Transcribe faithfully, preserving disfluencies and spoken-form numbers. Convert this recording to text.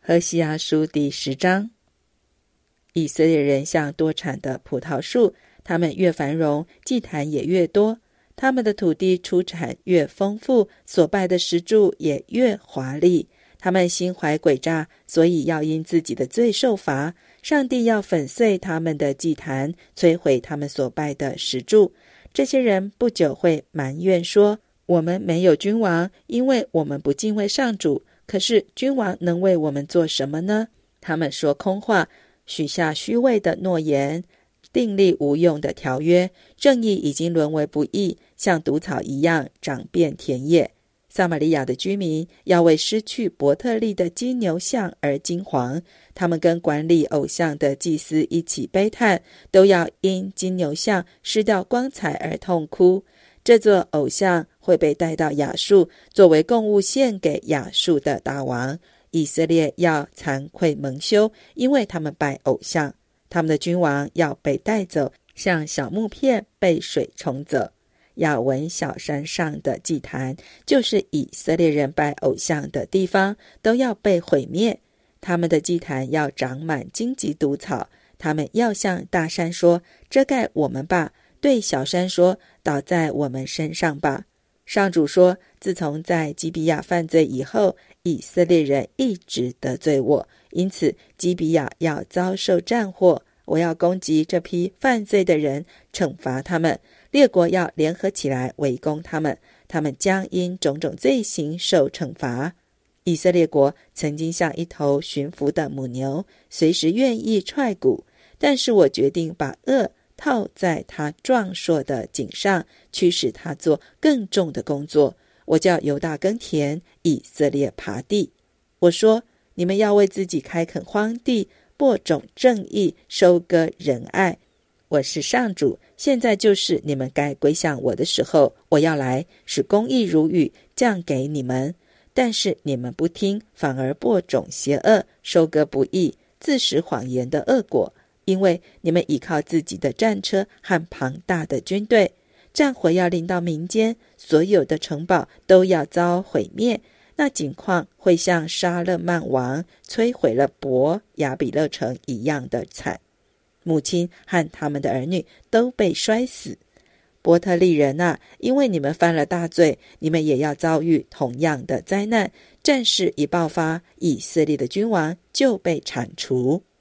何西阿书第十章。以色列人像多产的葡萄树，他们越繁荣，祭坛也越多，他们的土地出产越丰富，所拜的石柱也越华丽。他们心怀诡诈，所以要因自己的罪受罚。上帝要粉碎他们的祭坛，摧毁他们所拜的石柱。这些人不久会埋怨说，我们没有君王，因为我们不敬畏上主。可是君王能为我们做什么呢？他们说空话，许下虚伪的诺言，订立无用的条约，正义已经沦为不义，像毒草一样长遍田野。撒玛利亚的居民要为失去伯特利的金牛像而惊惶，他们跟管理偶像的祭司一起悲叹，都要因金牛像失掉光彩而痛哭。这座偶像会被带到亚述，作为供物献给亚述的大王。以色列要惭愧蒙羞，因为他们拜偶像。他们的君王要被带走，像小木片被水冲走。亚文小山上的祭坛，就是以色列人拜偶像的地方，都要被毁灭。他们的祭坛要长满荆棘毒草，他们要向大山说，遮盖我们吧，对小山说，倒在我们身上吧。上主说，自从在基比亚犯罪以后，以色列人一直得罪我，因此基比亚要遭受战祸。我要攻击这批犯罪的人，惩罚他们。列国要联合起来围攻他们，他们将因种种罪行受惩罚。以色列国曾经像一头驯服的母牛，随时愿意踹骨，但是我决定把轭套在他壮硕的颈上，驱使他做更重的工作。我叫犹大耕田，以色列耙地。我说，你们要为自己开垦荒地，播种正义，收割仁爱。我是上主，现在就是你们该归向我的时候。我要来，使公义如雨降给你们。但是你们不听，反而播种邪恶，收割不义，自食谎言的恶果。因为你们倚靠自己的战车和庞大的军队，战火要临到民间，所有的城堡都要遭毁灭。那景况会像沙勒曼王摧毁了伯亚比勒城一样的惨。母亲和他们的儿女都被摔死。伯特利人啊，因为你们犯了大罪，你们也要遭遇同样的灾难。战事一爆发，以色列的君王就被铲除。